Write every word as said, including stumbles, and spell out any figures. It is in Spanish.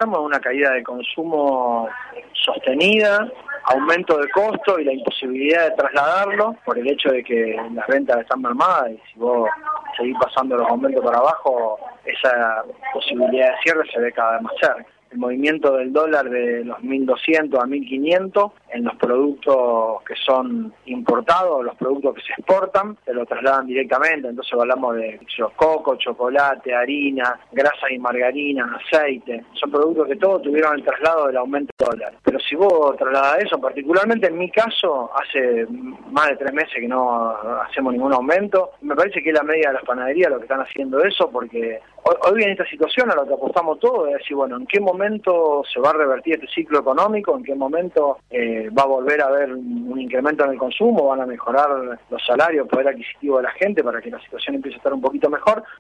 estamos en una caída de consumo sostenida, aumento de costo y la imposibilidad de trasladarlo por el hecho de que las ventas están mermadas y si vos seguís pasando los aumentos para abajo, esa posibilidad de cierre se ve cada vez más cerca. El movimiento del dólar de los mil doscientos a mil quinientos en los productos que son importados, los productos que se exportan, se lo trasladan directamente, entonces hablamos de coco, chocolate, harina, grasas y margarina, aceite, son productos que todos tuvieron el traslado del aumento del dólar. Pero si vos trasladas eso, particularmente en mi caso, hace más de tres meses que no hacemos ningún aumento, me parece que es la media de las panaderías lo que están haciendo eso, porque hoy, hoy en esta situación a lo que apostamos todos es decir, bueno, ¿en qué momento se va a revertir este ciclo económico? ¿En qué momento eh, va a volver a haber un, un incremento en el consumo? ¿Van a mejorar los salarios, el poder adquisitivo de la gente para que la situación empiece a estar un poquito mejor?